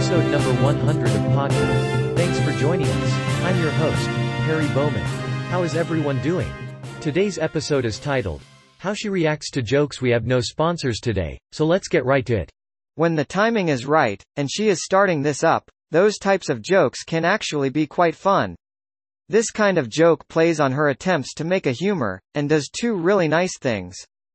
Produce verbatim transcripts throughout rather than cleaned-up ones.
episode number one hundred of Podcast. Thanks for joining us. I'm your host, Harry Bowman. How is everyone doing? Today's episode is titled, How She Reacts to Jokes. We have no sponsors today, so let's get right to it. When the timing is right, and she is starting this up, those types of jokes can actually be quite fun. This kind of joke plays on her attempts to make a humor, and does two really nice things.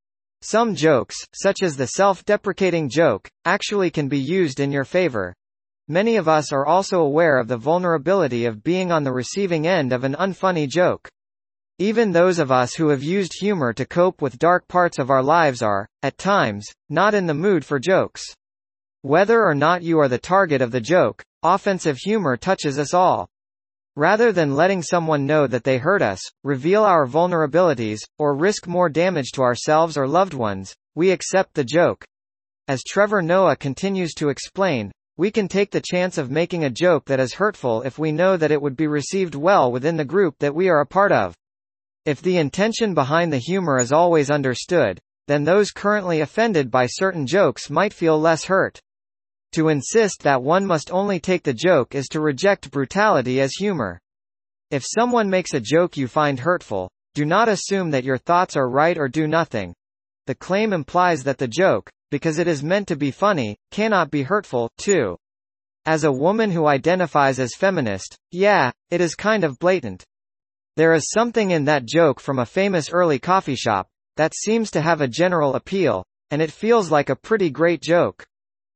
Some jokes, such as the self-deprecating joke, actually can be used in your favor. Many of us are also aware of the vulnerability of being on the receiving end of an unfunny joke. Even those of us who have used humor to cope with dark parts of our lives are, at times, not in the mood for jokes. Whether or not you are the target of the joke, offensive humor touches us all. Rather than letting someone know that they hurt us, reveal our vulnerabilities, or risk more damage to ourselves or loved ones, we accept the joke. As Trevor Noah continues to explain, we can take the chance of making a joke that is hurtful if we know that it would be received well within the group that we are a part of. If the intention behind the humor is always understood, then those currently offended by certain jokes might feel less hurt. To insist that one must only take the joke is to reject brutality as humor. If someone makes a joke you find hurtful, do not assume that your thoughts are right or do nothing. The claim implies that the joke, because it is meant to be funny, cannot be hurtful, too. As a woman who identifies as feminist, yeah, it is kind of blatant. There is something in that joke from a famous early coffee shop that seems to have a general appeal, and it feels like a pretty great joke.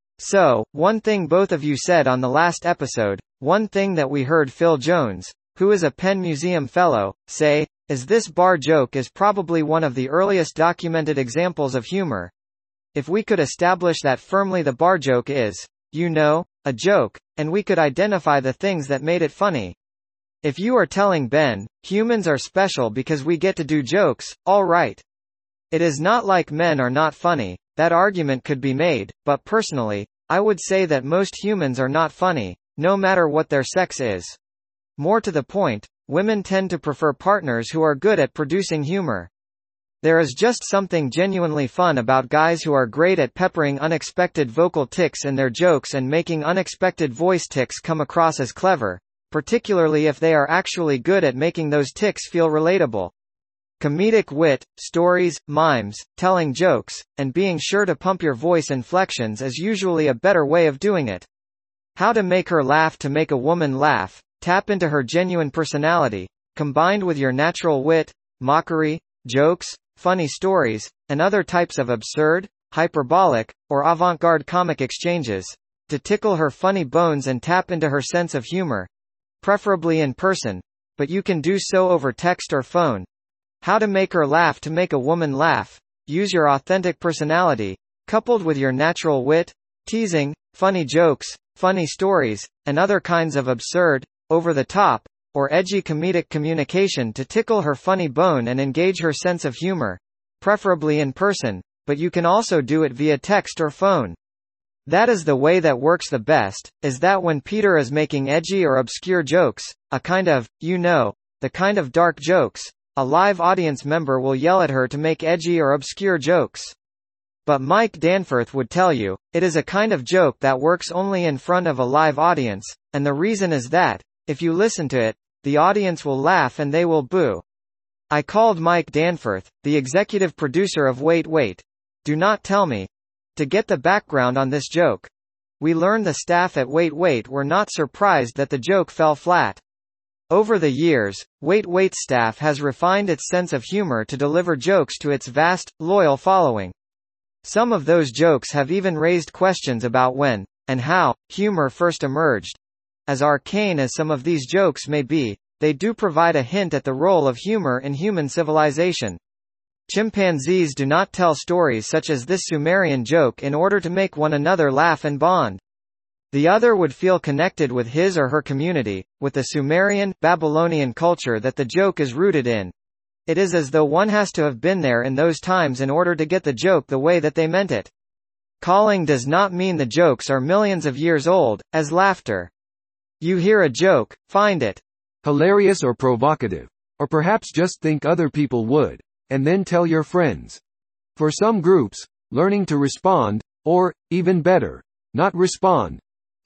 So, one thing both of you said on the last episode, one thing that we heard Phil Jones, who is a Penn Museum Fellow, say, is this bar joke is probably one of the earliest documented examples of humor. If we could establish that firmly the bar joke is, you know, a joke, and we could identify the things that made it funny. If you are telling Ben, humans are special because we get to do jokes, all right. It is not like men are not funny. That argument could be made, but personally, I would say that most humans are not funny, no matter what their sex is. More to the point, women tend to prefer partners who are good at producing humor. There is just something genuinely fun about guys who are great at peppering unexpected vocal tics in their jokes and making unexpected voice tics come across as clever, particularly if they are actually good at making those tics feel relatable. Comedic wit, stories, mimes, telling jokes, and being sure to pump your voice inflections is usually a better way of doing it. How to make her laugh. To make a woman laugh, tap into her genuine personality, combined with your natural wit, mockery, jokes, funny stories, and other types of absurd, hyperbolic, or avant-garde comic exchanges, to tickle her funny bones and tap into her sense of humor. Preferably in person, but you can do so over text or phone. How to make her laugh. To make a woman laugh, use your authentic personality, coupled with your natural wit, teasing, funny jokes, funny stories, and other kinds of absurd, over-the-top, or edgy comedic communication to tickle her funny bone and engage her sense of humor. Preferably in person, but you can also do it via text or phone. That is the way that works the best, is that when Peter is making edgy or obscure jokes, a kind of, you know, the kind of dark jokes, a live audience member will yell at her to make edgy or obscure jokes. But Mike Danforth would tell you, it is a kind of joke that works only in front of a live audience, and the reason is that, if you listen to it, the audience will laugh and they will boo. I called Mike Danforth, the executive producer of Wait Wait. Do Not Tell Me, to get the background on this joke. We learned the staff at Wait Wait were not surprised that the joke fell flat. Over the years, Wait Wait's staff has refined its sense of humor to deliver jokes to its vast, loyal following. Some of those jokes have even raised questions about when, and how, humor first emerged. As arcane as some of these jokes may be, they do provide a hint at the role of humor in human civilization. Chimpanzees do not tell stories such as this Sumerian joke in order to make one another laugh and bond. The other would feel connected with his or her community, with the Sumerian, Babylonian culture that the joke is rooted in. It is as though one has to have been there in those times in order to get the joke the way that they meant it. Calling does not mean the jokes are millions of years old, as laughter. You hear a joke, find it hilarious or provocative, or perhaps just think other people would, and then tell your friends. For some groups, learning to respond, or, even better, not respond,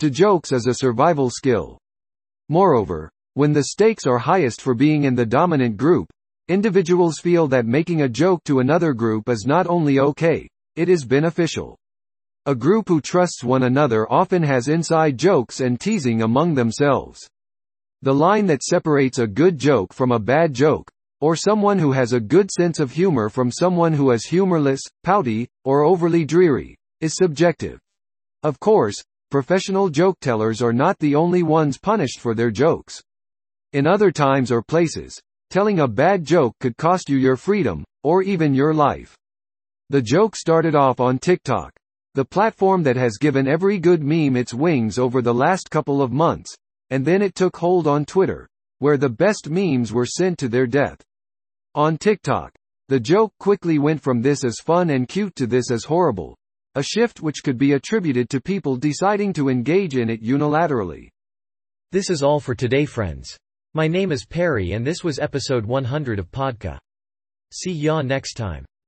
to jokes is a survival skill. Moreover, when the stakes are highest for being in the dominant group, individuals feel that making a joke to another group is not only okay, it is beneficial. A group who trusts one another often has inside jokes and teasing among themselves. The line that separates a good joke from a bad joke, or someone who has a good sense of humor from someone who is humorless, pouty, or overly dreary, is subjective. Of course, professional joke-tellers are not the only ones punished for their jokes. In other times or places, telling a bad joke could cost you your freedom, or even your life. The joke started off on TikTok, the platform that has given every good meme its wings over the last couple of months, and then it took hold on Twitter, where the best memes were sent to their death. On TikTok, the joke quickly went from "this is fun and cute" to "this is horrible," a shift which could be attributed to people deciding to engage in it unilaterally. This is all for today, friends. My name is Perry and this was episode one hundred of Podcast. See ya next time.